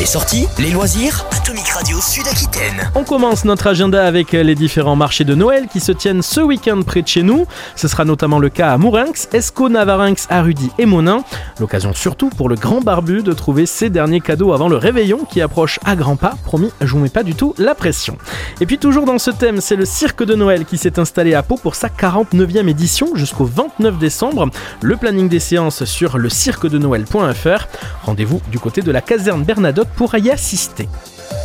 Les sorties, les loisirs, Atomic Radio Sud-Aquitaine. On commence notre agenda avec les différents marchés de Noël qui se tiennent ce week-end près de chez nous. Ce sera notamment le cas à Mourinx, Escaut, Navarinx, Arudy et Monin. L'occasion surtout pour le grand barbu de trouver ses derniers cadeaux avant le réveillon qui approche à grands pas. Promis, je vous mets pas du tout la pression. Et puis toujours dans ce thème, c'est le Cirque de Noël qui s'est installé à Pau pour sa 49e édition jusqu'au 29 décembre. Le planning des séances sur le cirquedenoël.fr. Rendez-vous du côté de la caserne Bernadotte pour y assister.